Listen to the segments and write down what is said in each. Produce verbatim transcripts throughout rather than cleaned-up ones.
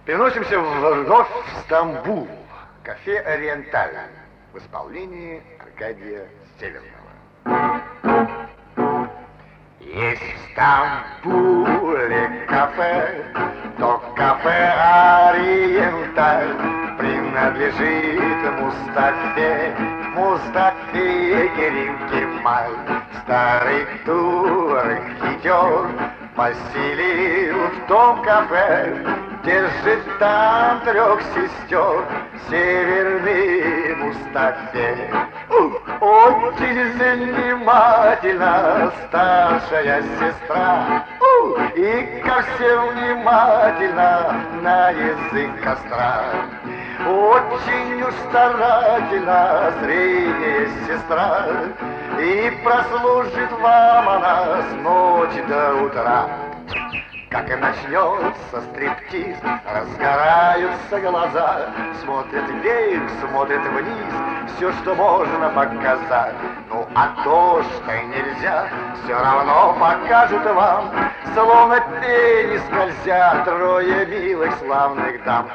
Переносимся вновь в Стамбул. Кафе «Ориенталь» в исполнении Аркадия Северного. Есть в Стамбуле кафе, то кафе «Ориенталь» принадлежит Мустафе, Мустафе Керим Кемаль. Старый турок хитер поселил в том кафе, держит там трех сестер, северный Мустафе. Очень занимательна старшая сестра, и ко всем внимательно на язык костра. Очень уж старательна средняя сестра, и прослужит вам она с ночи до утра. Как и начнется стриптиз, разгораются глаза, смотрят вверх, смотрят вниз, все, что можно показать. Ну а то, что нельзя, все равно покажут вам, словно тени скользят трое милых славных дам.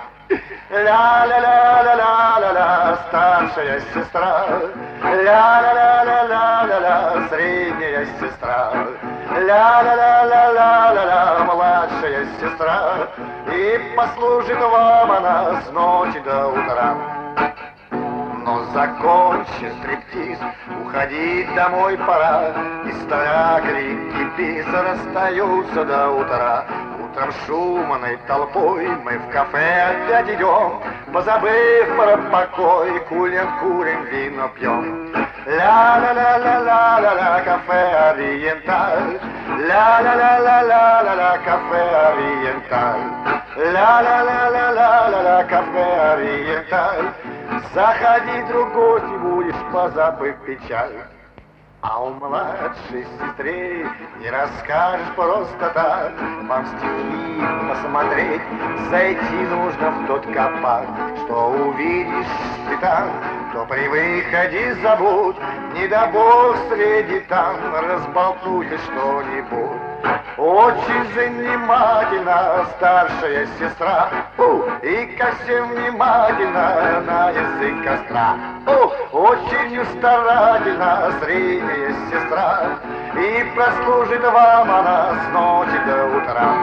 Ля-ля-ля-ля-ля-ля-ля, старшая сестра, ля-ля-ля-ля-ля-ля-ля, средняя сестра, ля-ля-ля-ля-ля-ля-ля, младшая сестра, и послужит вам она с ночи до утра. Но закончив стриптиз, уходить домой пора, и стоя крики бис расстаются до утра. Утром шумной толпой мы в кафе опять идем, позабыв про покой, курим, курим, вино пьем. Ля-ля-ля-ля-ля-ля-ля, кафе «Ориенталь», ля-ля-ля-ля-ля-ля-ля, кафе «Ориенталь», ля-ля-ля-ля-ля-ля-ля, кафе «Ориенталь». Заходи, друг, гость, и будешь, позабыв печаль. А у младшей сестре не расскажешь просто так, вам стихи посмотреть, зайти нужно в тот кабак. Что увидишь ты там, то при выходе забудь, не дай бог среди там разболтнуть что-нибудь. Очень занимательна старшая сестра, у, и ко всем внимательно на язык костра. О, очень старательна средняя сестра, и прослужит вам она с ночи до утра.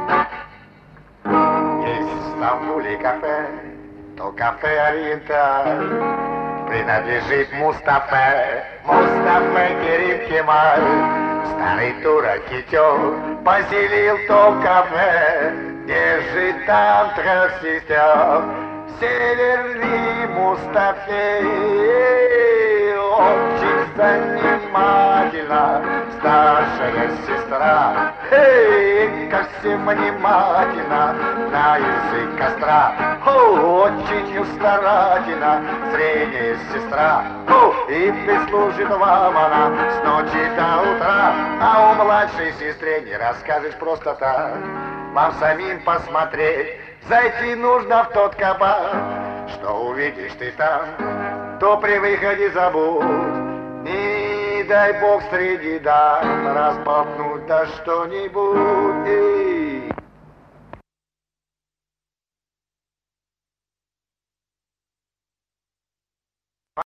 Есть в Стамбуле кафе, то кафе «Ориенталь» принадлежит Мустафе, Мустафе Керим Кемаль. Старый турок хитер поселил то кафе, держит там трех сестер, северный Мустафе. Очень занимательна старшая сестра, эй, ко всем внимательно на язык костра. О, очень старательна средняя сестра, о, и прислужит вам она с ночи до утра. А у младшей сестре не расскажешь просто так, вам самим посмотреть, зайти нужно в тот кабак. Что увидишь ты там, то при выходе забудь, не дай бог среди дам разболтнуть да что-нибудь.